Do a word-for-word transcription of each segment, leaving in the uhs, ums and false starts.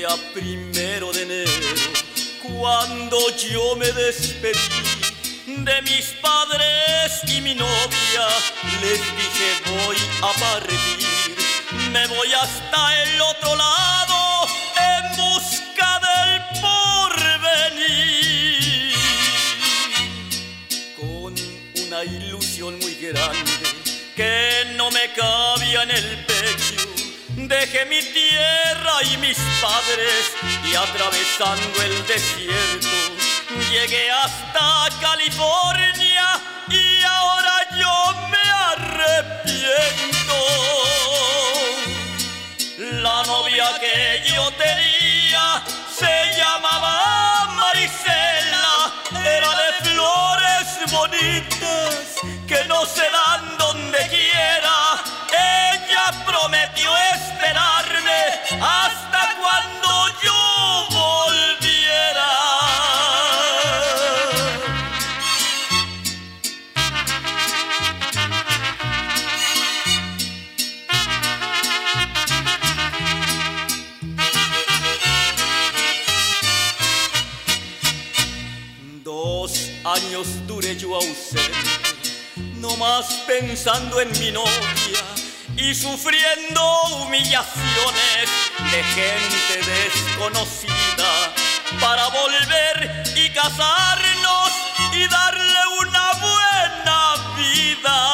día primero de enero, cuando yo me despedí de mis padres y mi novia, les dije voy a partir, me voy hasta el otro lado en busca del porvenir. Con una ilusión muy grande que no me cabía en el pecho, dejé mi tierra y mis padres y atravesando el desierto llegué hasta California y ahora yo me arrepiento. La novia que yo tenía se llamaba Marisela, era de flores bonitas que no se dan donde quiera. Ella prometió esperarme hasta cuando yo volviera. Dos años duré yo ausente, no más pensando en mi novia y sufriendo humillaciones de gente desconocida, para volver y casarnos y darle una buena vida.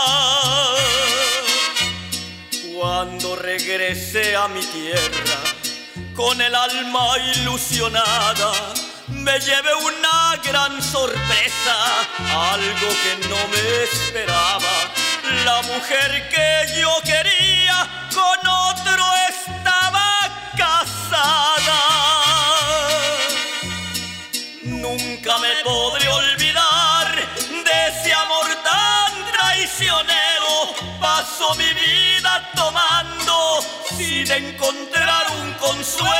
Cuando regresé a mi tierra con el alma ilusionada, me llevé una gran sorpresa, algo que no me esperaba. La mujer que yo quería con otro estaba casada. Nunca me podré olvidar de ese amor tan traicionero. Paso mi vida tomando sin encontrar un consuelo.